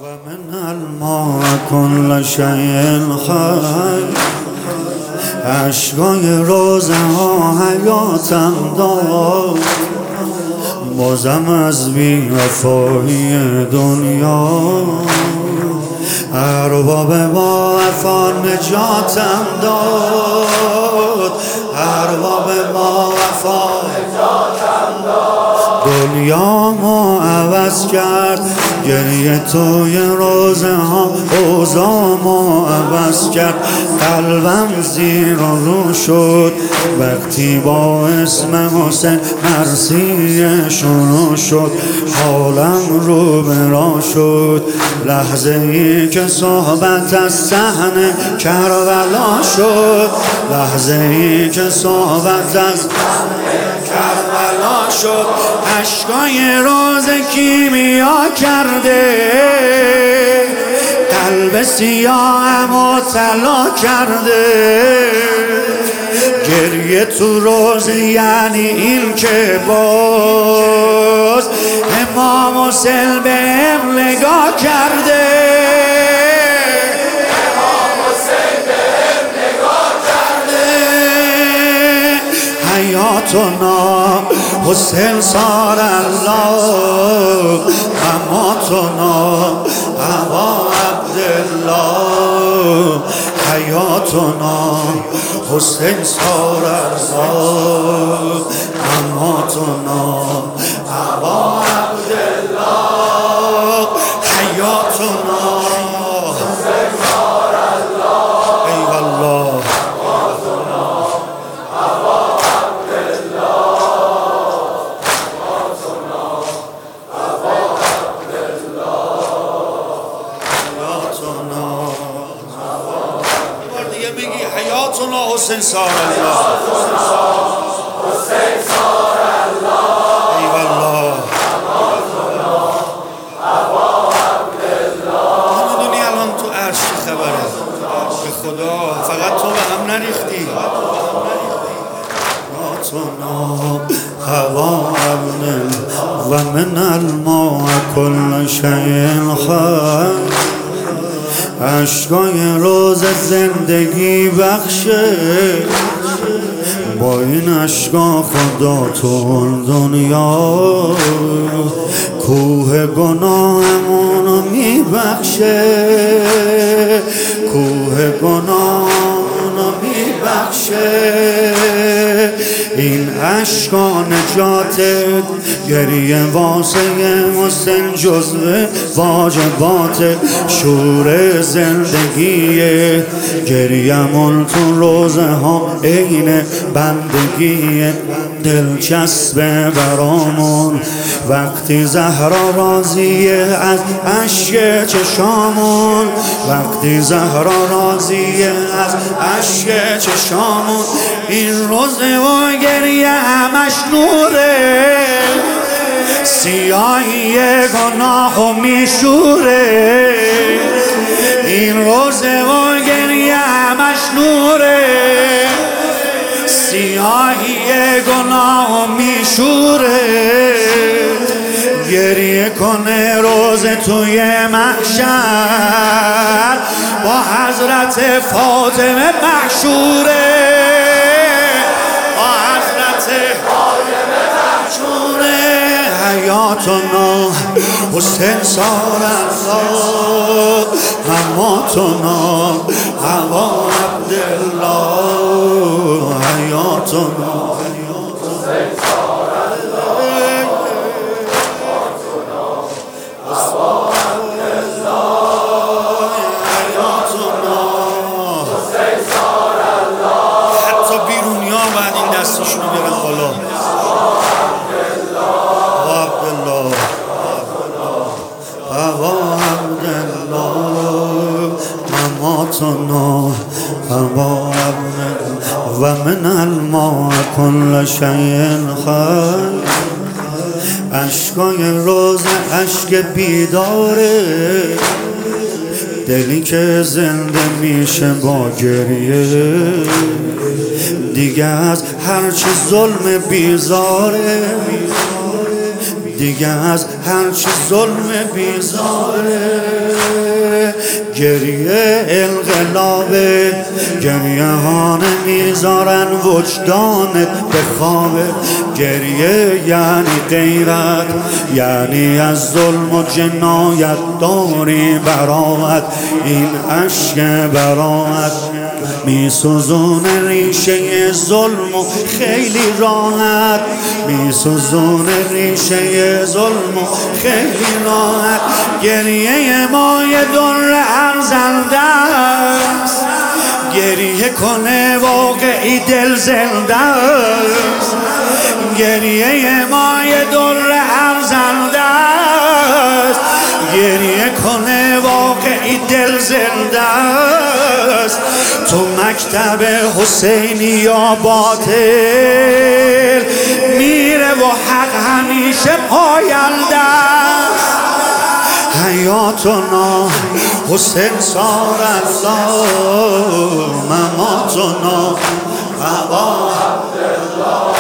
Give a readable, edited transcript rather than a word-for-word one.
ومن الماء كل شيء خیر، اشکای روزه ها حیاتم داد، بازم از بی وفایی دنیا ارباب با وفا نجاتم داد، ارباب با وفا نجاتم داد. دنیا ما عوض کرد گریه توی روزه ها، اوضاع ما عوض کرد، قلبم زیر و رو شد وقتی با اسم حسین مرثیه شروع شد، حالم رو برا شد لحظه ای که صحبت از صحن کربلا شد، لحظه ای که صحبت از کربلا شد. اشکای روز کیمیا کرده قلب سیاهمو طلا کرده، گریه تو روز یعنی این که باز امام حسین بهم نگاه کرده، امام حسین بهم نگاه کرده. حیاتنا حسین صار الله، مماتنا ابا عبدالله، حیاتنا حسین صار الله، مماتنا ابا عبدالله، حیاتنا حسین صار الله، ای والله مماتنا ابا حیاتنا حسین صار الله، حسین صار الله، ای والله ابا عبدالله. نمیدونی الان تو عرش چه خبره؟ به خدا فقط تو به هم نریختی. حیاتنا ابا عبدالله و من الماء کل شیء خیر، اشکای روز زندگی بخشه، با این اشکا خدا تو دنیا کوه گناهمونو میبخشه، کوه گناهمونو میبخشه. این اشکا نجاته، گریه واسه حسین جزو واجبات شور زندگیه، گریه‌مون تو روزه ها عین بندگیه، دلچسبه برامون وقتی زهرا راضیه از اشک چشامون، وقتی زهرا راضیه از اشک چشامون. این روزه و گریه همش نوره، سیاهی گناهو میشوره، این روزه و گریه همش نوره، سیاهی گناهو میشوره. گریه کنه روز توی محشر با حضرت فاطمه محشوره، با حضرت فاطمه محشوره. حیاتنا حسین صار الله، مماتنا ابا عبدالله، حیاتنا حسین صار الله، مماتنا ابا عبدالله، حیاتنا حسین صار الله. حتی بیرونیا باید این دستشونو بیارن بالا. ابا عبدالله مماتنا ابا عبدالله و من الماء کل شیء خیر، اشکای روز اشک بیداره، دلی که زنده میشه با گریه، دیگه از هرچی ظلم بیزاره، دیگه از هرچی ظلم بیزاره، گریه انقلابه، گریه ها نمیذارن وجدانت بخوابه. گریه یعنی غیرت، یعنی از ظلم و جنایت داری براعت. این عشق براعت میسوزونه ریشه ظلم و خیلی راحت، میسوزونه ریشه ظلم و خیلی راحت. گریه ما یه در ارزنده است، گریه کنه واقعی دل زنده است. گریه ما یه در ارزنده است، گریه کنه واقعی دل زنده است. تو مکتب حسینی یا باطل میره و حق همیشه پاینده است. حیاتنا حسین صار الله، مماتنا ابا عبدالله.